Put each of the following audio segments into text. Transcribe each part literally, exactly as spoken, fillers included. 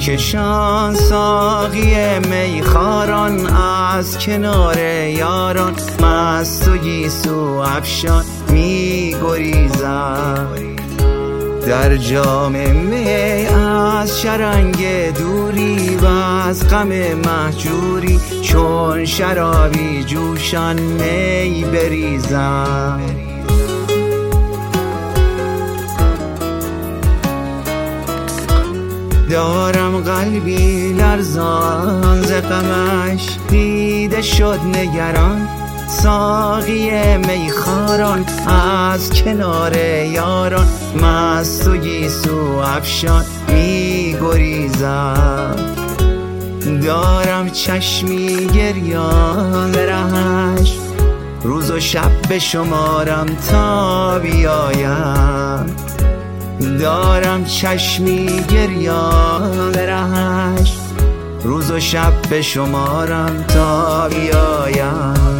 میکشان ساقی میخاران از کنار یاران، مست و گیسو افشان میگریزم. در جام می از شرنگ دوری و از غم مهجوری، چون شرابی جوشان می بریزم. دارم قلبی لرزان ز غمش، دیده شد نگران ساقی میخاران از کنار یاران، مست و گیسو افشان میگریزم. دارم چشمی گریان رهش، روز و شب بشمارم تا بیایم. دارم چشمی گریان رهش، روز و شب بشمارم تا بیایم.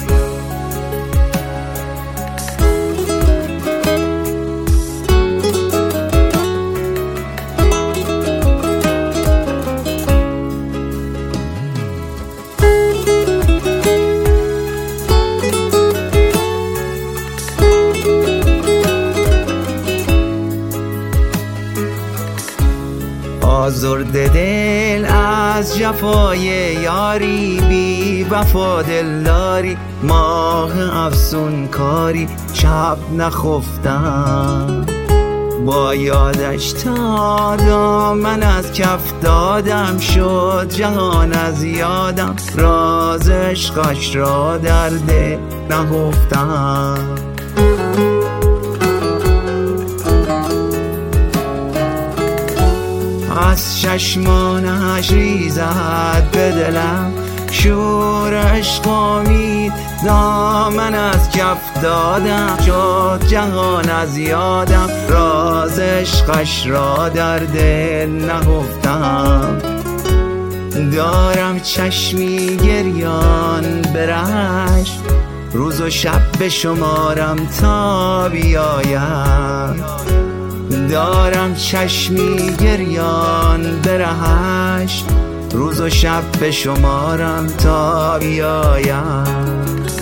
آزرده دل از جفای یاری، بی وفا دلداری ماه افسون کاری، شب نخفتم با یادش تا دامن از کف دادم، شد جهان از یادم راز عشقش را در دل نهفتم. از چشمانش ریزد به دلم شور عشق امید، دامن از کف دادم شد جهان از یادم راز عشقش را در دل نهفتم. دارم چشمی گریان برهش، روز و شب بشمارم تا بیایم. دارم چشمی گریان برهش، روز و شب بشمارم تا بیایم.